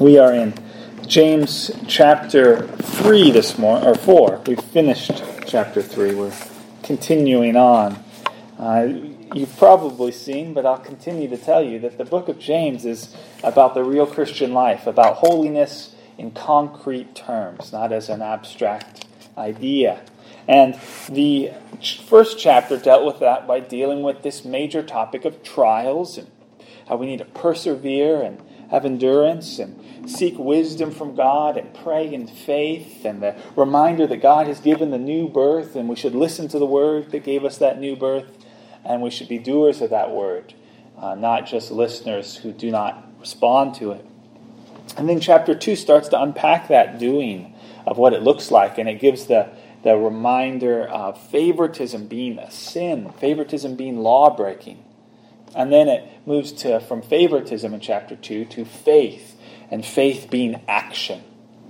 We are in James chapter 3 this morning, or 4. We've finished chapter 3. We're continuing on. You've probably seen, but I'll continue to tell you, that the book of James is about the real Christian life, about holiness in concrete terms, not as an abstract idea. And the first chapter dealt with that by dealing with this major topic of trials and how we need to persevere and have endurance and seek wisdom from God and pray in faith, and the reminder that God has given the new birth and we should listen to the word that gave us that new birth, and we should be doers of that word, not just listeners who do not respond to it. And then chapter 2 starts to unpack that doing of what it looks like, and it gives the reminder of favoritism being a sin, favoritism being law-breaking. And then it moves from favoritism in chapter 2 to faith, and faith being action.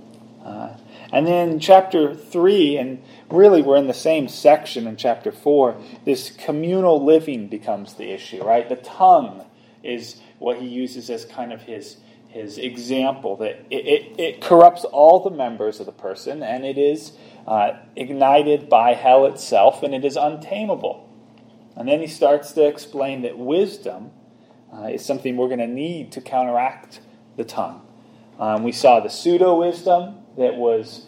And then chapter 3, and really we're in the same section in chapter 4, this communal living becomes the issue, right? The tongue is what he uses as kind of his example, that it corrupts all the members of the person, and it is ignited by hell itself, and it is untamable. And then he starts to explain that wisdom is something we're going to need to counteract the tongue. We saw the pseudo-wisdom that was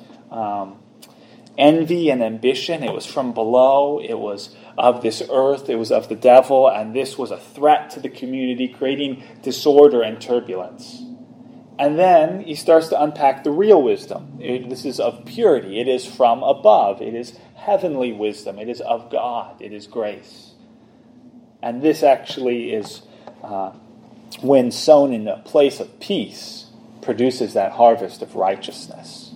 envy and ambition. It was from below. It was of this earth. It was of the devil. And this was a threat to the community, creating disorder and turbulence. And then he starts to unpack the real wisdom. This is of purity. It is from above. It is heavenly wisdom. It is of God. It is grace. And this actually is, when sown in a place of peace, produces that harvest of righteousness.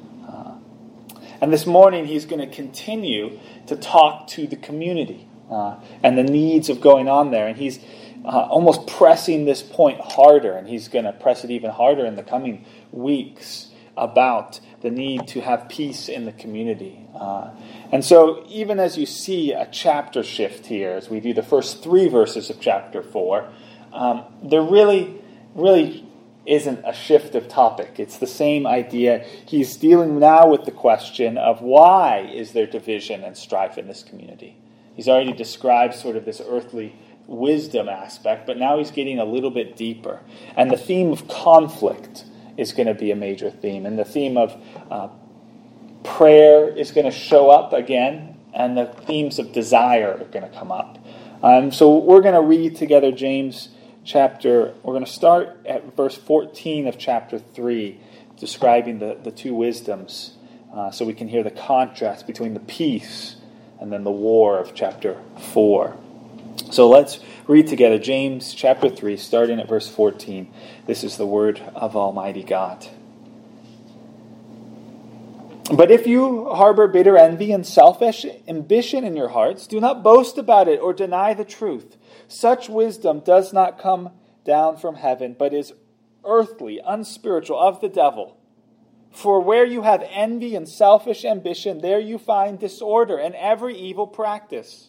And this morning he's going to continue to talk to the community and the needs of going on there. And he's almost pressing this point harder, and he's going to press it even harder in the coming weeks about the need to have peace in the community. And so even as you see a chapter shift here, as we do the first 3 verses of chapter 4, there really isn't a shift of topic. It's the same idea. He's dealing now with the question of why is there division and strife in this community. He's already described sort of this earthly wisdom aspect, but now he's getting a little bit deeper. And the theme of conflict is going to be a major theme. And the theme of prayer is going to show up again. And the themes of desire are going to come up. So we're going to read together James we're going to start at verse 14 of chapter 3, describing the two wisdoms, so we can hear the contrast between the peace and then the war of chapter 4. So let's read together James chapter 3, starting at verse 14. This is the word of Almighty God. But if you harbor bitter envy and selfish ambition in your hearts, do not boast about it or deny the truth. Such wisdom does not come down from heaven, but is earthly, unspiritual, of the devil. For where you have envy and selfish ambition, there you find disorder and every evil practice.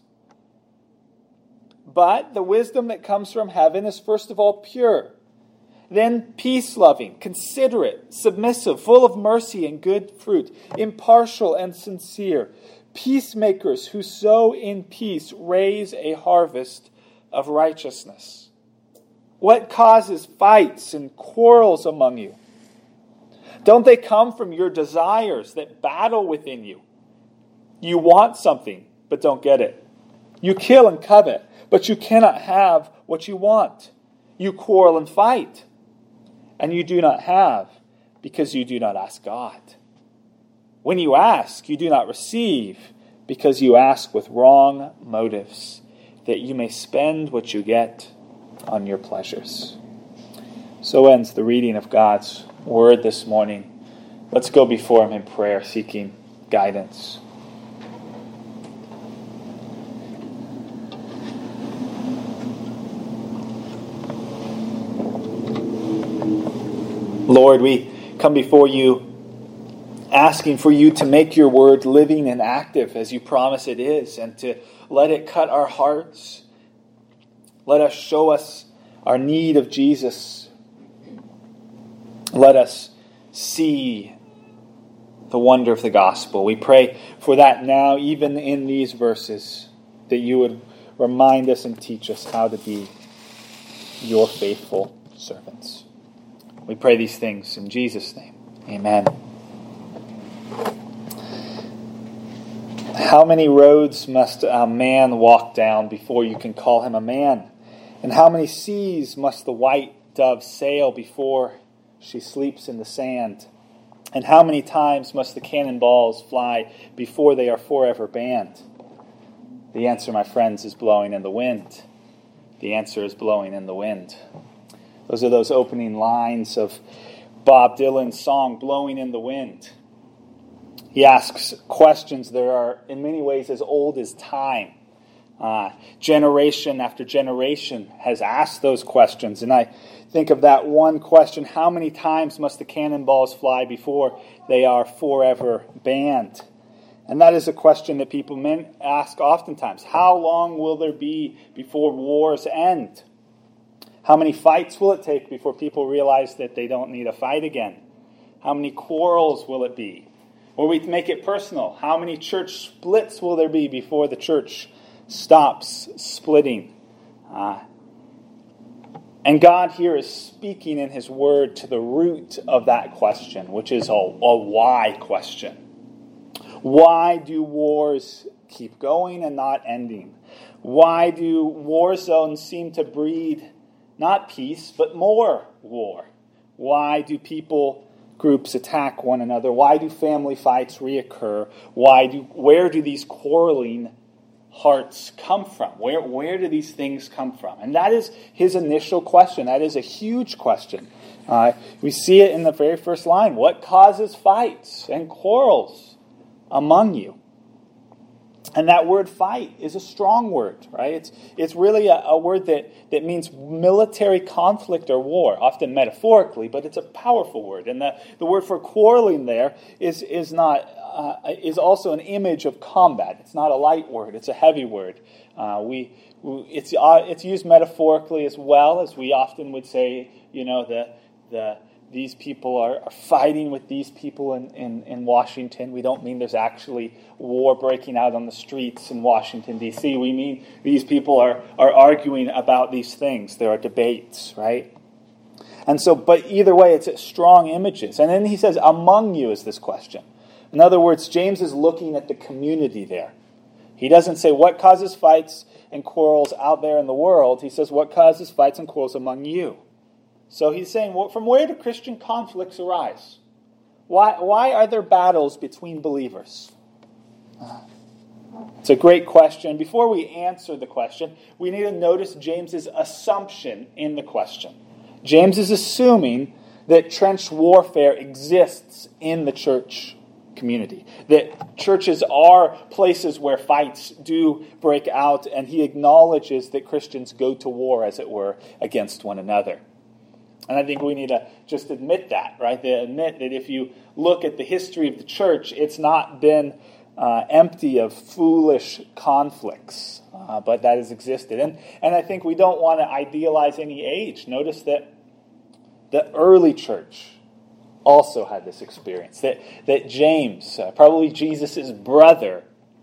But the wisdom that comes from heaven is first of all pure, then peace-loving, considerate, submissive, full of mercy and good fruit, impartial and sincere. Peacemakers who sow in peace raise a harvest of righteousness. What causes fights and quarrels among you? Don't they come from your desires that battle within you? You want something, but don't get it. You kill and covet, but you cannot have what you want. You quarrel and fight, and you do not have because you do not ask God. When you ask, you do not receive because you ask with wrong motives, that you may spend what you get on your pleasures. So ends the reading of God's word this morning. Let's go before him in prayer, seeking guidance. Lord, we come before you asking for you to make your word living and active as you promise it is, and to let it cut our hearts. Let us show us our need of Jesus. Let us see the wonder of the gospel. We pray for that now, even in these verses, that you would remind us and teach us how to be your faithful servants. We pray these things in Jesus' name. Amen. How many roads must a man walk down before you can call him a man? And how many seas must the white dove sail before she sleeps in the sand? And how many times must the cannonballs fly before they are forever banned? The answer, my friends, is blowing in the wind. The answer is blowing in the wind. Those are those opening lines of Bob Dylan's song, Blowing in the Wind. He asks questions that are in many ways as old as time. Generation after generation has asked those questions. And I think of that one question, how many times must the cannonballs fly before they are forever banned? And that is a question that people ask oftentimes. How long will there be before wars end? How many fights will it take before people realize that they don't need a fight again? How many quarrels will it be? Or we make it personal. How many church splits will there be before the church stops splitting? And God here is speaking in His Word to the root of that question, which is a why question. Why do wars keep going and not ending? Why do war zones seem to breed not peace, but more war? Why do groups attack one another? Why do family fights reoccur? Where do these quarreling hearts come from? Where do these things come from? And that is his initial question. That is a huge question. We see it in the very first line. What causes fights and quarrels among you? And that word fight is a strong word, right? It's really a word that means military conflict or war, often metaphorically, but it's a powerful word. And the word for quarreling there is also an image of combat. It's not a light word; it's a heavy word. It's used metaphorically as well, as we often would say. These people are fighting with these people in Washington. We don't mean there's actually war breaking out on the streets in Washington, D.C. We mean these people are arguing about these things. There are debates, right? And so, but either way, it's strong images. And then he says, among you is this question. In other words, James is looking at the community there. He doesn't say what causes fights and quarrels out there in the world. He says what causes fights and quarrels among you. So he's saying, well, from where do Christian conflicts arise? Why are there battles between believers? It's a great question. Before we answer the question, we need to notice James's assumption in the question. James is assuming that trench warfare exists in the church community, that churches are places where fights do break out, and he acknowledges that Christians go to war, as it were, against one another. And I think we need to just admit that, right? To admit that if you look at the history of the church, it's not been empty of foolish conflicts, but that has existed. And I think we don't want to idealize any age. Notice that the early church also had this experience. That James, probably Jesus' brother,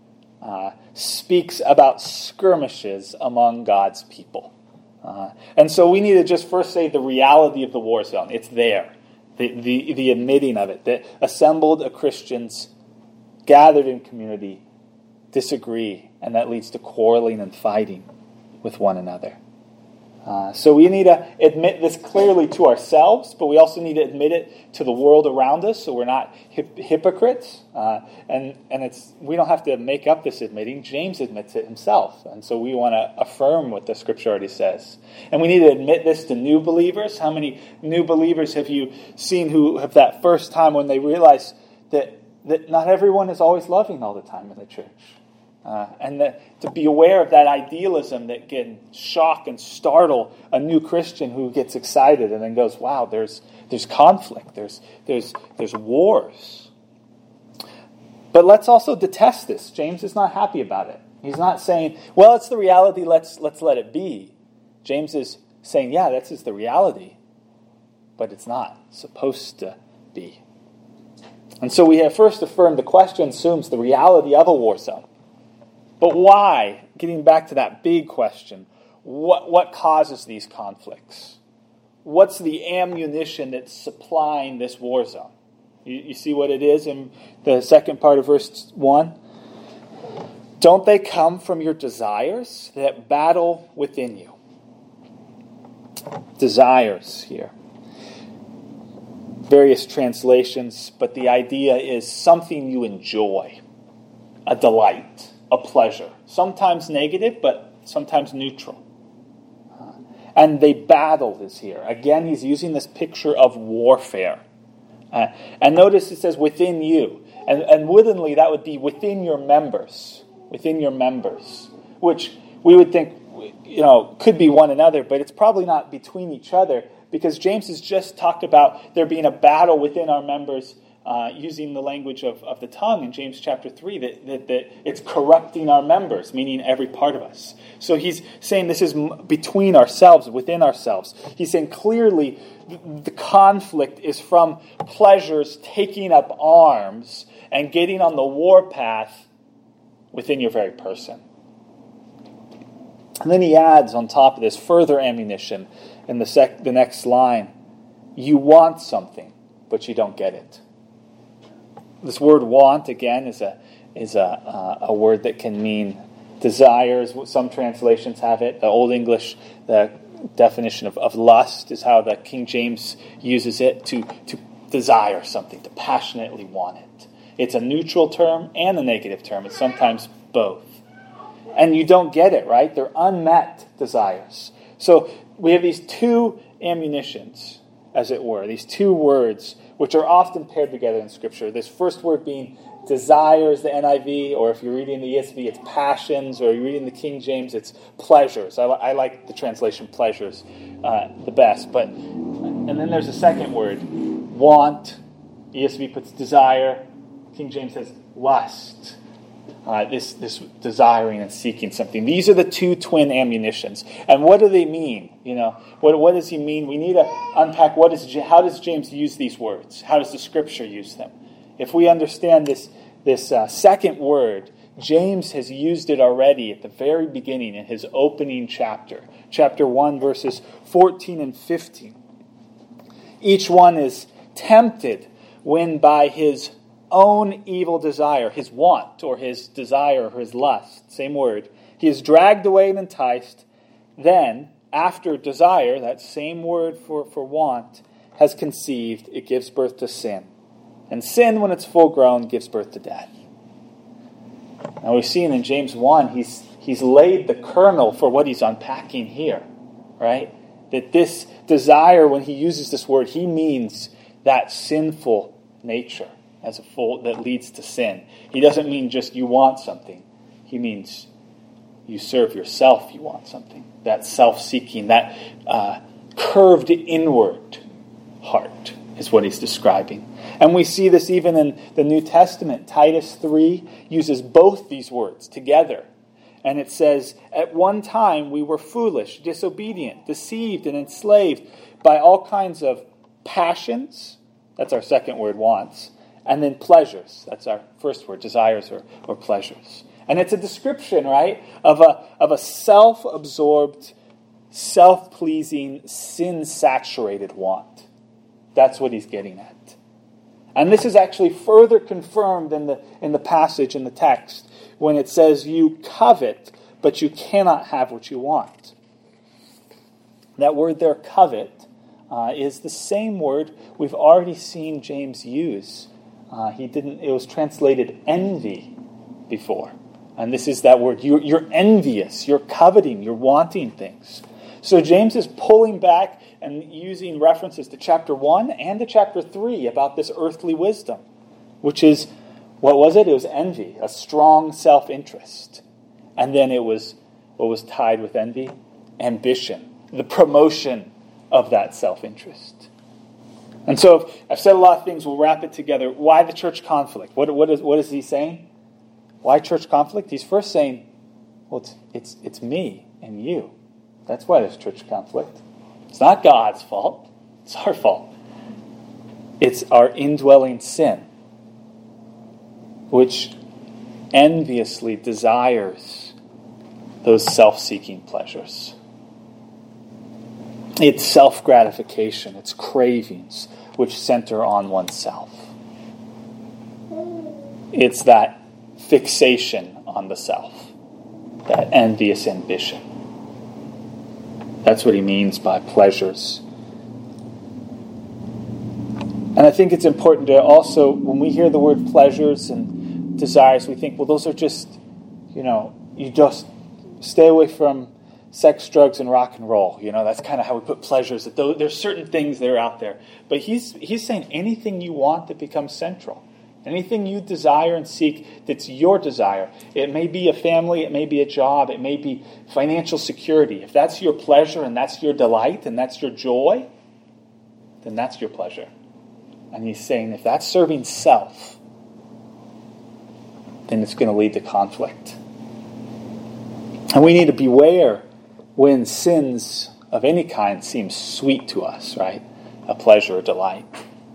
speaks about skirmishes among God's people. And so we need to just first say the reality of the war zone. It's there. The admitting of it. That assembled Christians gathered in community disagree, and that leads to quarreling and fighting with one another. So we need to admit this clearly to ourselves, but we also need to admit it to the world around us, so we're not hypocrites. And we don't have to make up this admitting. James admits it himself, and so we want to affirm what the Scripture already says. And we need to admit this to new believers. How many new believers have you seen who have that first time when they realize that not everyone is always loving all the time in the church? And to be aware of that idealism that can shock and startle a new Christian who gets excited and then goes, wow, there's conflict, there's wars. But let's also detest this. James is not happy about it. He's not saying, well, it's the reality, let's let it be. James is saying, yeah, that's just the reality. but it's not supposed to be. And so we have first affirmed the question assumes the reality of a war zone. But why? Getting back to that big question, what causes these conflicts? What's the ammunition that's supplying this war zone? You see what it is in the second part of verse 1? Don't they come from your desires that battle within you? Desires here. Various translations, but the idea is something you enjoy, a delight, a pleasure. Sometimes negative, but sometimes neutral. And they battle is here. Again, he's using this picture of warfare. And notice it says within you. And woodenly, that would be within your members. Within your members. Which we would think, could be one another, but it's probably not between each other, because James has just talked about there being a battle within our members, using the language of the tongue in James chapter 3, that it's corrupting our members, meaning every part of us. So he's saying this is between ourselves, within ourselves. He's saying clearly the conflict is from pleasures taking up arms and getting on the war path within your very person. And then he adds on top of this further ammunition in the next line. You want something, but you don't get it. This word want, again, is a word that can mean desires. Some translations have it. The Old English, the definition of lust is how the King James uses it, to desire something, to passionately want it. It's a neutral term and a negative term. It's sometimes both. And you don't get it, right? They're unmet desires. So we have these two ammunitions, as it were, these two words, which are often paired together in Scripture. This first word being desires, the NIV, or if you're reading the ESV, it's passions, or you're reading the King James, it's pleasures. I like the translation pleasures the best. And then there's a second word, want. ESV puts desire. King James says lust. This desiring and seeking something. These are the two twin ammunitions. And what do they mean? What does he mean? We need to unpack how does James use these words? How does the Scripture use them? If we understand this second word, James has used it already at the very beginning in his opening chapter. Chapter 1, verses 14 and 15. Each one is tempted when by his own evil desire, his want, or his desire, or his lust, same word, he is dragged away and enticed. Then, after desire, that same word for want, has conceived, it gives birth to sin. And sin, when it's full grown, gives birth to death. Now we've seen in James 1, he's laid the kernel for what he's unpacking here, right? That this desire, when he uses this word, he means that sinful nature as a full that leads to sin. He doesn't mean just you want something. He means you serve yourself, you want something. That self-seeking, that curved inward heart is what he's describing. And we see this even in the New Testament. Titus 3 uses both these words together. And it says, at one time we were foolish, disobedient, deceived, and enslaved by all kinds of passions. That's our second word, wants. And then pleasures. That's our first word, desires or pleasures. And it's a description, right, of a self-absorbed, self-pleasing, sin-saturated want. That's what he's getting at. And this is actually further confirmed in the passage in the text when it says you covet, but you cannot have what you want. That word there, covet, is the same word we've already seen James use. It was translated envy before. And this is that word. You're envious. You're coveting. You're wanting things. So James is pulling back and using references to chapter 1 and to chapter 3 about this earthly wisdom, which is, what was it? It was envy, a strong self-interest. And then it was, what was tied with envy? Ambition, the promotion of that self-interest. And so I've said a lot of things. We'll wrap it together. Why the church conflict? What is he saying? Why church conflict? He's first saying, well, it's me and you. That's why there's church conflict. It's not God's fault. It's our fault. It's our indwelling sin, which enviously desires those self-seeking pleasures. It's self-gratification, it's cravings which center on oneself. It's that fixation on the self, that envious ambition. That's what he means by pleasures. And I think it's important to also, when we hear the word pleasures and desires, we think, well, those are just, you just stay away from sex, drugs, and rock and roll. That's kind of how we put pleasures. There's certain things that are out there. But he's saying anything you want that becomes central. Anything you desire and seek that's your desire. It may be a family, it may be a job, it may be financial security. If that's your pleasure and that's your delight and that's your joy, then that's your pleasure. And he's saying if that's serving self, then it's going to lead to conflict. And we need to beware when sins of any kind seem sweet to us, right? A pleasure or delight.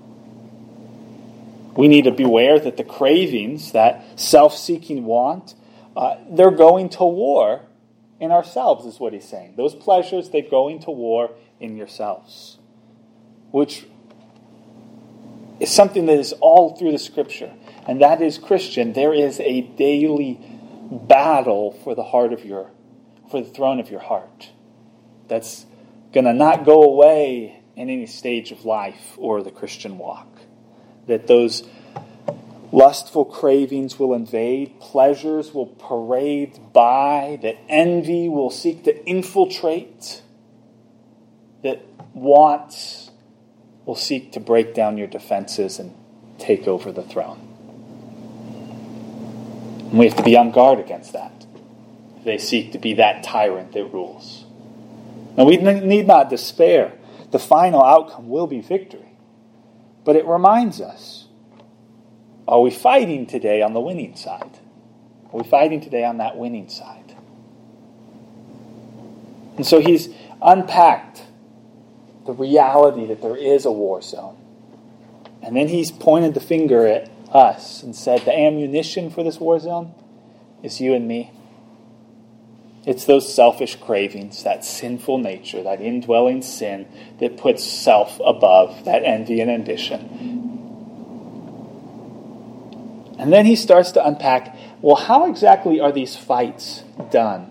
We need to beware that the cravings, that self-seeking want, they're going to war in ourselves, is what he's saying. Those pleasures, they're going to war in yourselves. Which is something that is all through the Scripture. And that is, Christian, there is a daily battle for the throne of your heart. That's going to not go away in any stage of life or the Christian walk. That those lustful cravings will invade, pleasures will parade by, that envy will seek to infiltrate, that wants will seek to break down your defenses and take over the throne. And we have to be on guard against that. They seek to be that tyrant that rules. Now we need not despair. The final outcome will be victory. But it reminds us, are we fighting today on the winning side? Are we fighting today on that winning side? And so he's unpacked the reality that there is a war zone. And then he's pointed the finger at us and said the ammunition for this war zone is you and me. It's those selfish cravings, that sinful nature, that indwelling sin that puts self above that envy and ambition. And then he starts to unpack, well, how exactly are these fights done?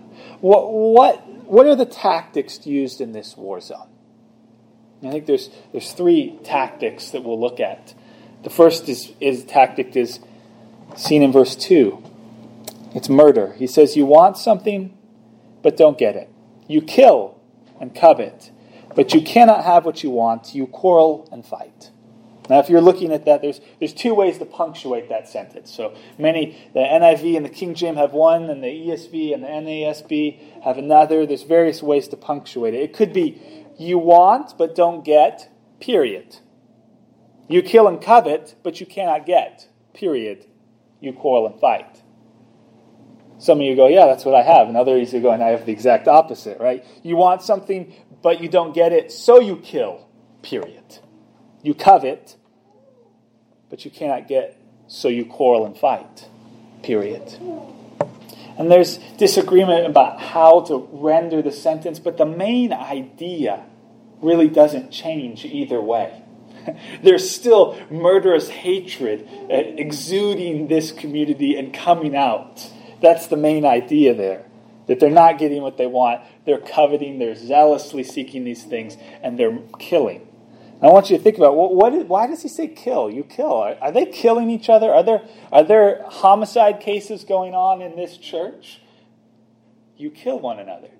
What are the tactics used in this war zone? I think there's three tactics that we'll look at. The first tactic is seen in verse 2. It's murder. He says, you want something, but don't get it. You kill and covet, but you cannot have what you want. You quarrel and fight. Now, if you're looking at that, there's two ways to punctuate that sentence. So the NIV and the King James have one, and the ESV and the NASB have another. There's various ways to punctuate it. It could be, you want, but don't get, period. You kill and covet, but you cannot get, period. You quarrel and fight. Some of you go, yeah, that's what I have. And others are going, I have the exact opposite, right? You want something, but you don't get it, so you kill, period. You covet, but you cannot get, so you quarrel and fight, period. And there's disagreement about how to render the sentence, but the main idea really doesn't change either way. There's still murderous hatred exuding this community and coming out. That's the main idea there. That they're not getting what they want. They're coveting. They're zealously seeking these things. And they're killing. And I want you to think about, why does he say kill? You kill. Are they killing each other? Are there homicide cases going on in this church? You kill one another.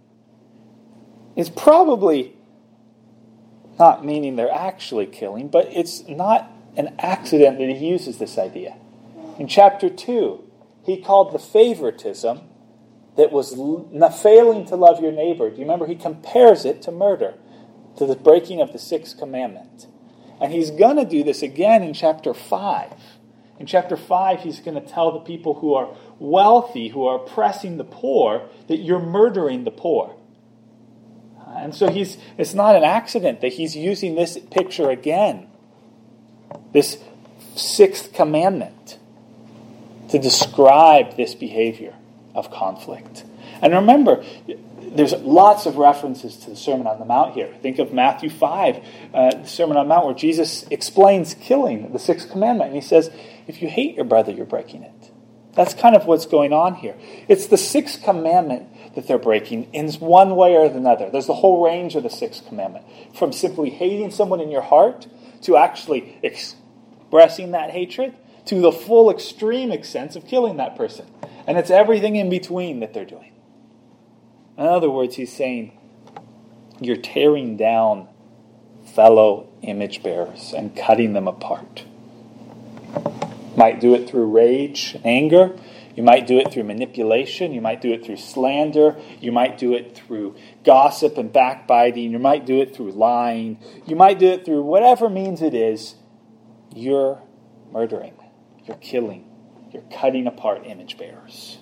It's probably not meaning they're actually killing, but it's not an accident that he uses this idea. In chapter 2, he called the favoritism that was failing to love your neighbor. Do you remember? He compares it to murder, to the breaking of the sixth commandment. And he's going to do this again in chapter 5. In chapter 5, he's going to tell the people who are wealthy, who are oppressing the poor, that you're murdering the poor. And so it's not an accident that he's using this picture again, this sixth commandment, to describe this behavior of conflict. And remember, there's lots of references to the Sermon on the Mount here. Think of Matthew 5, the Sermon on the Mount, where Jesus explains killing, the sixth commandment. And he says, if you hate your brother, you're breaking it. That's kind of what's going on here. It's the sixth commandment that they're breaking in one way or another. There's the whole range of the sixth commandment. From simply hating someone in your heart to actually expressing that hatred to the full extreme extent of killing that person. And it's everything in between that they're doing. In other words, he's saying, you're tearing down fellow image bearers and cutting them apart. You might do it through rage and anger. You might do it through manipulation. You might do it through slander. You might do it through gossip and backbiting. You might do it through lying. You might do it through whatever means it is. You're murdering. You're killing. You're cutting apart image bearers.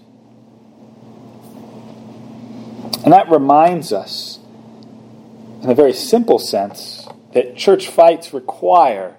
And that reminds us, in a very simple sense, that church fights require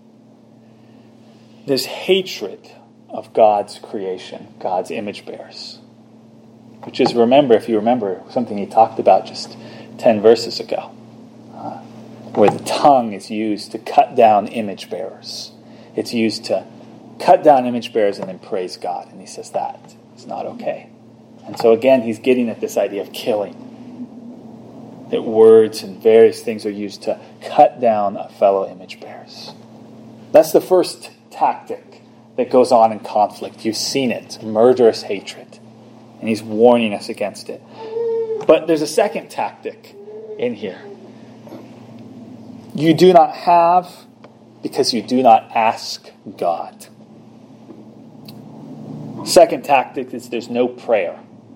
this hatred of God's creation, God's image bearers. Which is, if you remember, something he talked about just 10 verses ago, where the tongue is used to cut down image bearers. It's used to cut down image bearers and then praise God. And he says that is not okay. And so again, he's getting at this idea of killing. That words and various things are used to cut down a fellow image bearers. That's the first tactic that goes on in conflict. You've seen it. Murderous hatred. And he's warning us against it. But there's a second tactic in here. You do not have because you do not ask God. Second tactic is there's no prayer.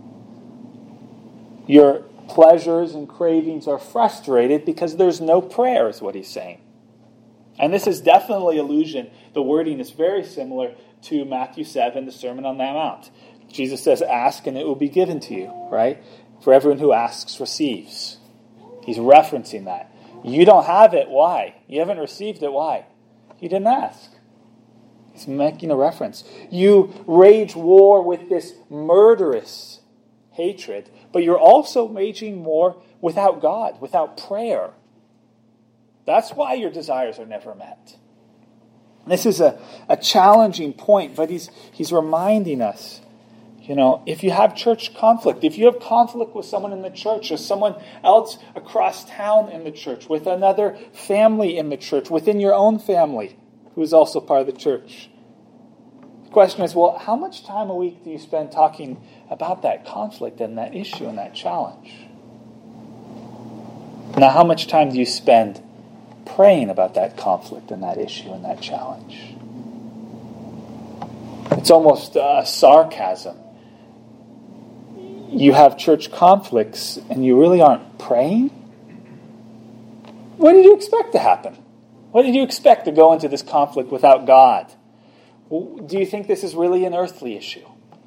Your pleasures and cravings are frustrated because there's no prayer, is what he's saying. And this is definitely allusion. The wording is very similar to Matthew 7, the Sermon on the Mount. Jesus says, ask and it will be given to you, right? For everyone who asks receives. He's referencing that. You don't have it, why? You haven't received it, why? You didn't ask. He's making a reference. You wage war with this murderous hatred, but you're also waging war without God, without prayer. That's why your desires are never met. This is a challenging point, but he's reminding us, if you have church conflict, if you have conflict with someone in the church or someone else across town in the church, with another family in the church, within your own family, who is also part of the church. The question is, well, how much time a week do you spend talking about that conflict and that issue and that challenge? Now, how much time do you spend praying about that conflict and that issue and that challenge? It's almost a sarcasm. You have church conflicts and you really aren't praying? What did you expect to happen? What did you expect to go into this conflict without God? Do you think this is really an earthly issue?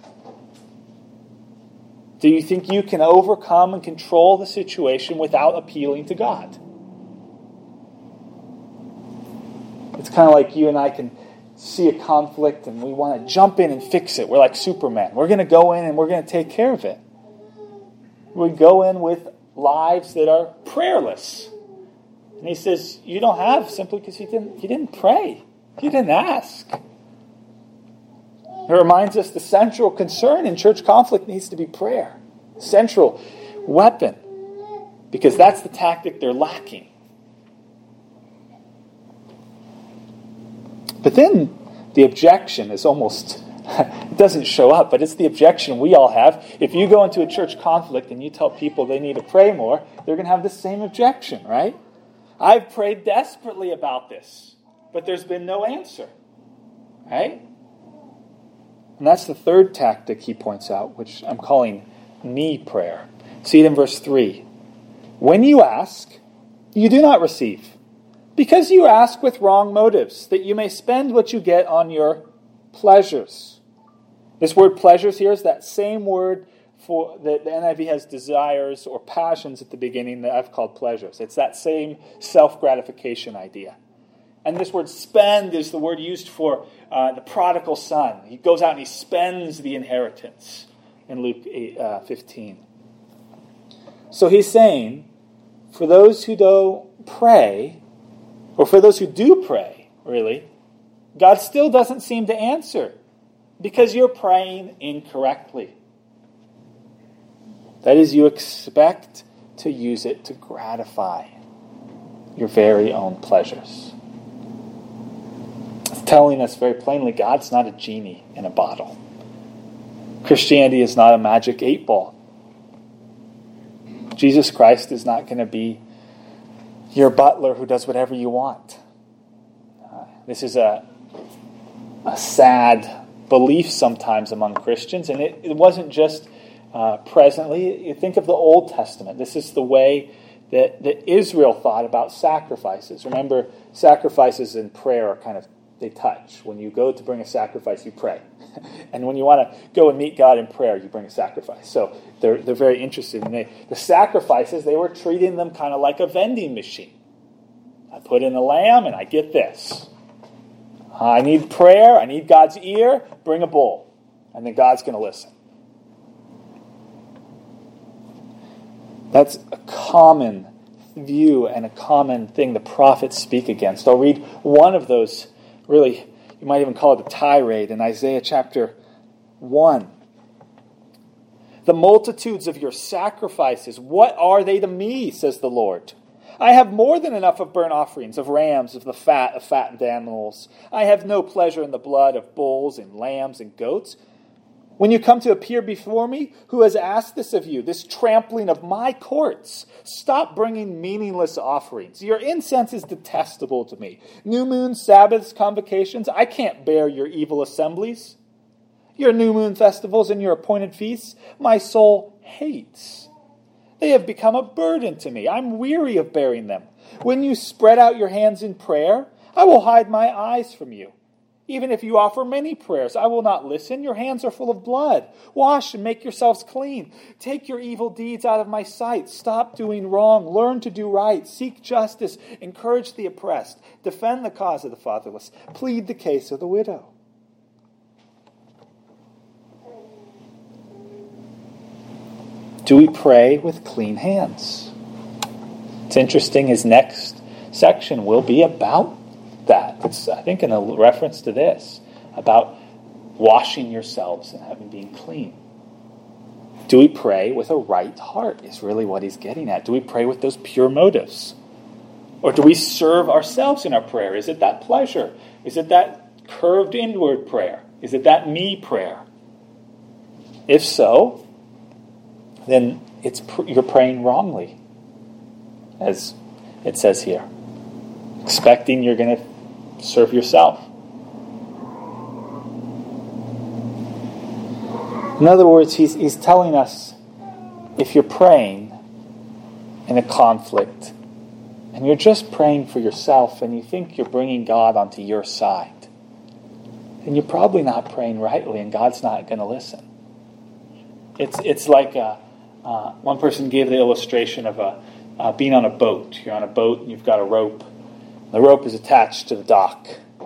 Do you think you can overcome and control the situation without appealing to God? It's kind of like you and I can see a conflict and we want to jump in and fix it. We're like Superman. We're going to go in and we're going to take care of it. We go in with lives that are prayerless. And he says, you don't have simply because you didn't pray. You didn't ask. It reminds us the central concern in church conflict needs to be prayer. Central weapon. Because that's the tactic they're lacking. But then the objection is almost, it doesn't show up, but it's the objection we all have. If you go into a church conflict and you tell people they need to pray more, they're going to have the same objection, right? I've prayed desperately about this, but there's been no answer, right? And that's the third tactic he points out, which I'm calling me prayer. See it in verse 3. When you ask, you do not receive, because you ask with wrong motives, that you may spend what you get on your pleasures. This word pleasures here is that same word the NIV has desires or passions at the beginning that I've called pleasures. It's that same self-gratification idea. And this word spend is the word used for the prodigal son. He goes out and he spends the inheritance in Luke 15. So he's saying, for those who don't pray, or for those who do pray, really, God still doesn't seem to answer because you're praying incorrectly. That is, you expect to use it to gratify your very own pleasures. It's telling us very plainly, God's not a genie in a bottle. Christianity is not a magic 8-ball. Jesus Christ is not going to be your butler who does whatever you want. This is a sad belief sometimes among Christians, and it wasn't just presently. You think of the Old Testament. This is the way that Israel thought about sacrifices. Remember, sacrifices and prayer are they touch. When you go to bring a sacrifice, you pray. And when you want to go and meet God in prayer, you bring a sacrifice. So they're very interested in the sacrifices. They were treating them kind of like a vending machine. I put in a lamb and I get this. I need prayer. I need God's ear. Bring a bull. And then God's going to listen. That's a common view and a common thing the prophets speak against. I'll read one of those, really, you might even call it a tirade, in Isaiah chapter 1. The multitudes of your sacrifices, what are they to me, says the Lord? I have more than enough of burnt offerings, of rams, of the fat of fattened animals. I have no pleasure in the blood of bulls and lambs and goats. When you come to appear before me, who has asked this of you, this trampling of my courts? Stop bringing meaningless offerings. Your incense is detestable to me. New moons, Sabbaths, convocations, I can't bear your evil assemblies. Your new moon festivals and your appointed feasts, my soul hates. They have become a burden to me. I'm weary of bearing them. When you spread out your hands in prayer, I will hide my eyes from you. Even if you offer many prayers, I will not listen. Your hands are full of blood. Wash and make yourselves clean. Take your evil deeds out of my sight. Stop doing wrong. Learn to do right. Seek justice. Encourage the oppressed. Defend the cause of the fatherless. Plead the case of the widow. Do we pray with clean hands? It's interesting, his next section will be about that. It's, I think, in a reference to this, about washing yourselves and being clean. Do we pray with a right heart is really what he's getting at. Do we pray with those pure motives? Or do we serve ourselves in our prayer? Is it that pleasure? Is it that curved inward prayer? Is it that me prayer? If so, then you're praying wrongly, as it says here. Expecting you're going to serve yourself. In other words, he's telling us, if you're praying in a conflict and you're just praying for yourself and you think you're bringing God onto your side, then you're probably not praying rightly and God's not going to listen. It's like one person gave the illustration of being on a boat. You're on a boat and you've got a rope. The rope is attached to the dock.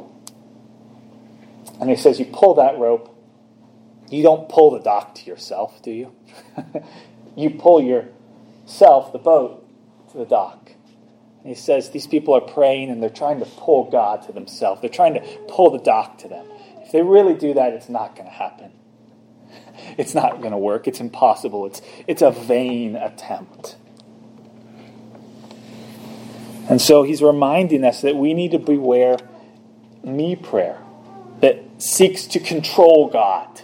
And he says you pull that rope. You don't pull the dock to yourself, do you? You pull yourself, the boat, to the dock. And he says these people are praying and they're trying to pull God to themselves. They're trying to pull the dock to them. If they really do that, it's not going to happen. It's not going to work. It's impossible. It's a vain attempt. And so he's reminding us that we need to beware me prayer that seeks to control God,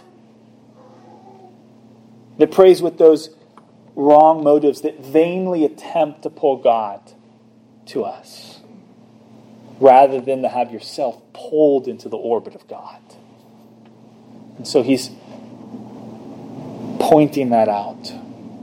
that prays with those wrong motives, that vainly attempt to pull God to us, rather than to have yourself pulled into the orbit of God. And so he's pointing that out.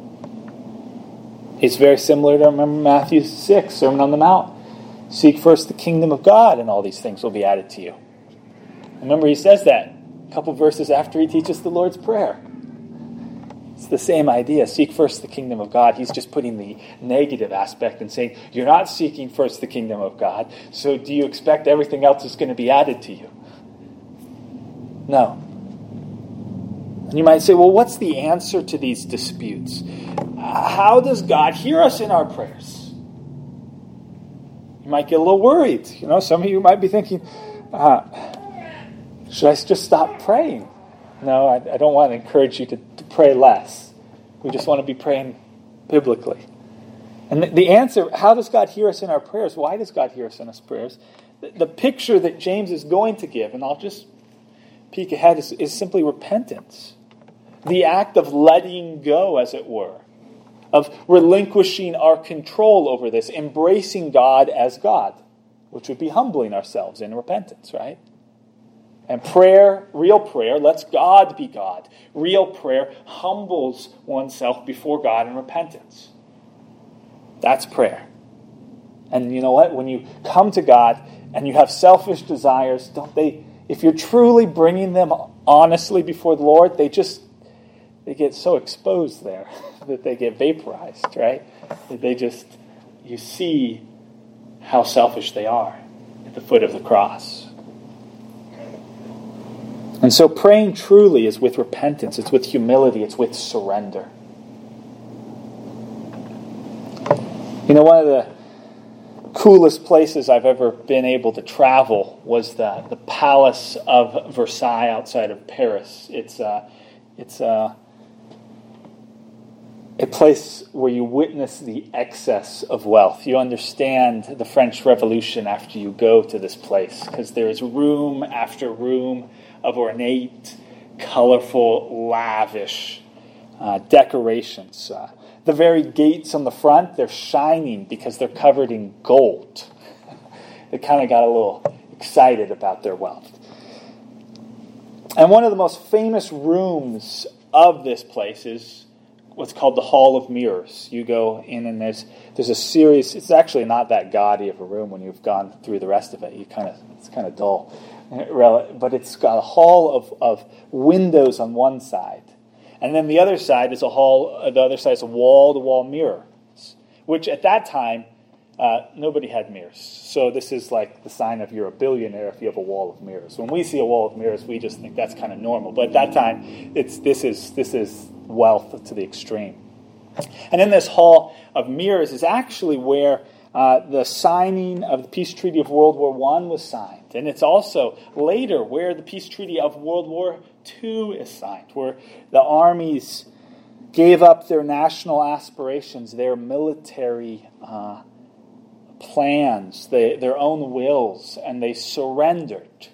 It's very similar to, remember, Matthew 6, Sermon on the Mount. Seek first the kingdom of God, and all these things will be added to you. Remember, he says that a couple verses after he teaches the Lord's Prayer. It's the same idea. Seek first the kingdom of God. He's just putting the negative aspect and saying, you're not seeking first the kingdom of God, so do you expect everything else is going to be added to you? No. And you might say, well, what's the answer to these disputes? How does God hear us in our prayers? You might get a little worried. Some of you might be thinking, should I just stop praying? No, I don't want to encourage you to pray less. We just want to be praying biblically. And the answer, how does God hear us in our prayers? Why does God hear us in our prayers? The picture that James is going to give, and I'll just peek ahead, is simply repentance. The act of letting go, as it were, of relinquishing our control over this, embracing God as God, which would be humbling ourselves in repentance, right? And prayer, real prayer, lets God be God. Real prayer humbles oneself before God in repentance. That's prayer. And you know what? When you come to God and you have selfish desires, if you're truly bringing them honestly before the Lord, they get so exposed there that they get vaporized, right? That you see how selfish they are at the foot of the cross. And so praying truly is with repentance, it's with humility, it's with surrender. One of the coolest places I've ever been able to travel was the Palace of Versailles outside of Paris. It's a place where you witness the excess of wealth. You understand the French Revolution after you go to this place, because there is room after room of ornate, colorful, lavish decorations. The very gates on the front, they're shining because they're covered in gold. They kind of got a little excited about their wealth. And one of the most famous rooms of this place is what's called the Hall of Mirrors. You go in and there's a series. It's actually not that gaudy of a room when you've gone through the rest of it. It's kind of dull. But it's got a hall of windows on one side. And then the other side is a wall-to-wall mirror, which at that time, nobody had mirrors. So this is like the sign of you're a billionaire if you have a wall of mirrors. When we see a wall of mirrors, we just think that's kind of normal. But at that time, this is wealth to the extreme. And in this hall of mirrors is actually where the signing of the Peace Treaty of World War I was signed. And it's also later where the Peace Treaty of World War II is signed, where the armies gave up their national aspirations, their military plans, their own wills, and they surrendered.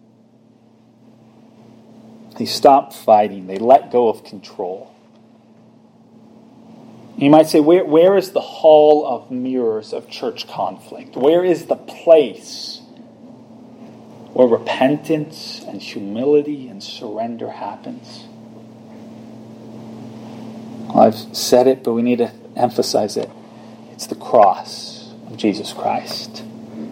They stopped fighting. They let go of control. You might say, where is the Hall of Mirrors of church conflict? Where is the place where repentance and humility and surrender happens? Well, I've said it, but we need to emphasize it. It's the cross of Jesus Christ.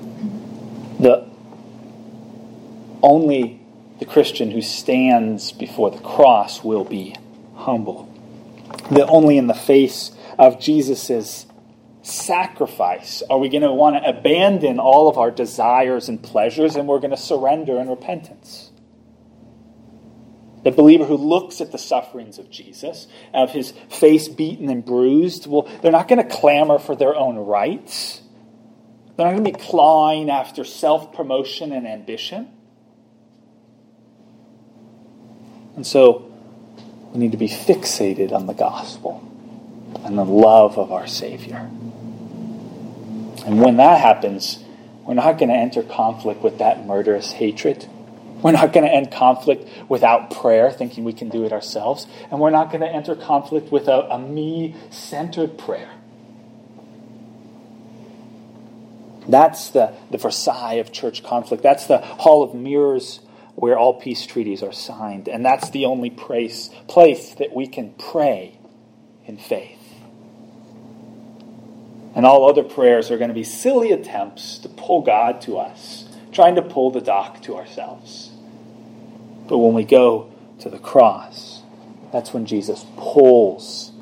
Only the Christian who stands before the cross will be humble. That only in the face of Jesus' sacrifice are we going to want to abandon all of our desires and pleasures, and we're going to surrender in repentance. The believer who looks at the sufferings of Jesus, of his face beaten and bruised, well, they're not going to clamor for their own rights. They're not going to be clawing after self-promotion and ambition. And so we need to be fixated on the gospel and the love of our Savior. And when that happens, we're not going to enter conflict with that murderous hatred. We're not going to end conflict without prayer, thinking we can do it ourselves. And we're not going to enter conflict with a me-centered prayer. That's the Versailles of church conflict. That's the Hall of Mirrors where all peace treaties are signed. And that's the only place that we can pray in faith. And all other prayers are going to be silly attempts to pull God to us, trying to pull the dock to ourselves. But when we go to the cross, That's when Jesus pulls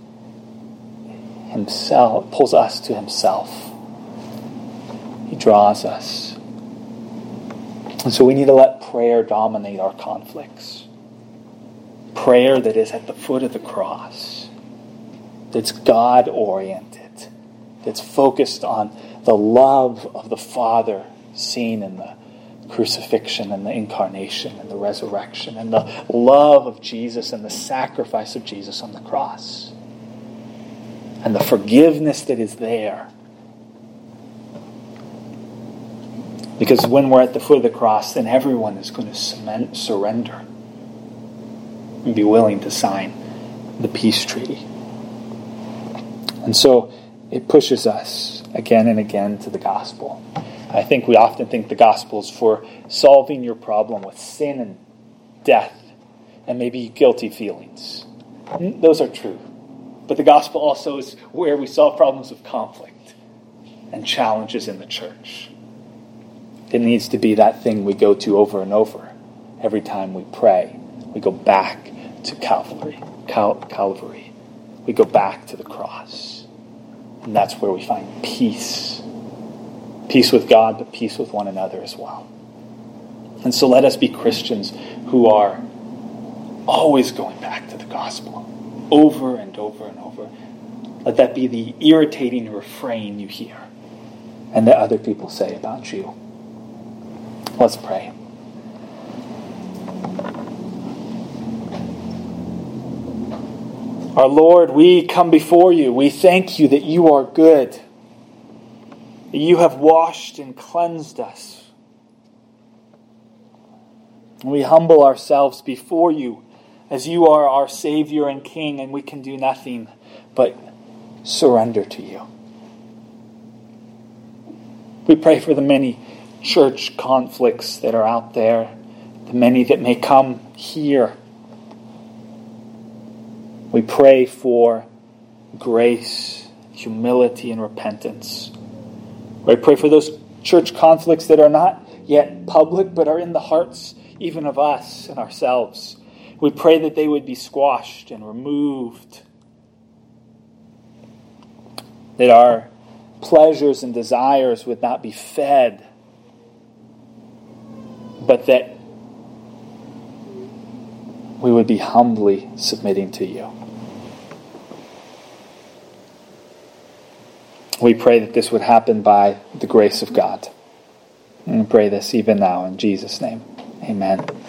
us to himself. He draws us. And so we need to let prayer dominate our conflicts. Prayer that is at the foot of the cross. That's God-oriented. That's focused on the love of the Father seen in the crucifixion and the incarnation and the resurrection and the love of Jesus and the sacrifice of Jesus on the cross. And the forgiveness that is there. Because when we're at the foot of the cross, then everyone is going to surrender and be willing to sign the peace treaty. And so it pushes us again and again to the gospel. I think we often think the gospel is for solving your problem with sin and death and maybe guilty feelings. Those are true. But the gospel also is where we solve problems of conflict and challenges in the church. It needs to be that thing we go to over and over. Every time we pray, we go back to Calvary. We go back to the cross. And that's where we find peace. Peace with God, but peace with one another as well. And so let us be Christians who are always going back to the gospel. Over and over and over. Let that be the irritating refrain you hear and that other people say about you. Let's pray. Our Lord, we come before you. We thank you that you are good. That you have washed and cleansed us. And we humble ourselves before you as you are our Savior and King, and we can do nothing but surrender to you. We pray for the many church conflicts that are out there, the many that may come here. We pray for grace, humility, and repentance. We pray for those church conflicts that are not yet public, but are in the hearts even of us and ourselves. We pray that they would be squashed and removed. That our pleasures and desires would not be fed, but that we would be humbly submitting to you. We pray that this would happen by the grace of God. And we pray this even now in Jesus' name. Amen.